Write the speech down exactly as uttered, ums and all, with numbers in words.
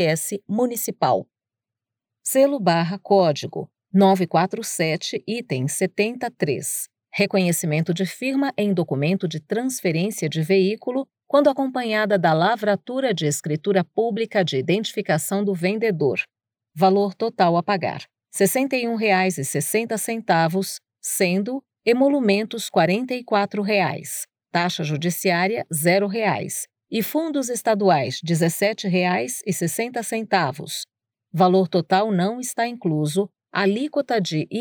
S municipal. Selo barra código nove quatro sete, item setenta e três. Reconhecimento de firma em documento de transferência de veículo quando acompanhada da lavratura de escritura pública de identificação do vendedor. Valor total a pagar: sessenta e um reais e sessenta centavos, sendo emolumentos quarenta e quatro reais, taxa judiciária zero reais e fundos estaduais dezessete reais e sessenta centavos. Valor total não está incluso alíquota de